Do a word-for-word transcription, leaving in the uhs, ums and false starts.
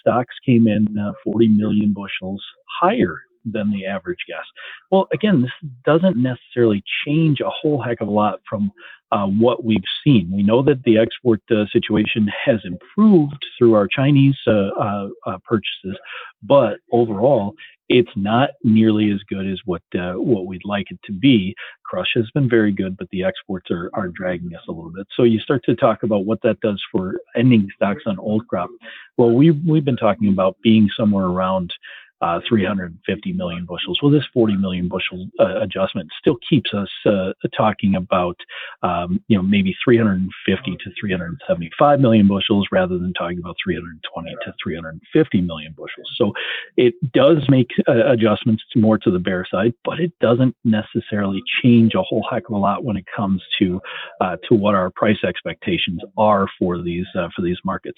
stocks came in uh, forty million bushels higher than the average guess. Well, again, this doesn't necessarily change a whole heck of a lot from uh, what we've seen. We know that the export uh, situation has improved through our Chinese uh, uh, uh, purchases, but overall, it's not nearly as good as what uh, what we'd like it to be. Crush has been very good, but the exports are, are dragging us a little bit. So you start to talk about what that does for ending stocks on old crop. Well, we've, we've been talking about being somewhere around uh, three hundred fifty million bushels. Well, this forty million bushel uh, adjustment still keeps us uh, talking about, um, you know, maybe three hundred fifty to three hundred seventy-five million bushels rather than talking about three hundred twenty to three hundred fifty million bushels. So it does make uh, adjustments to more to the bear side, but it doesn't necessarily change a whole heck of a lot when it comes to uh, to what our price expectations are for these uh, for these markets.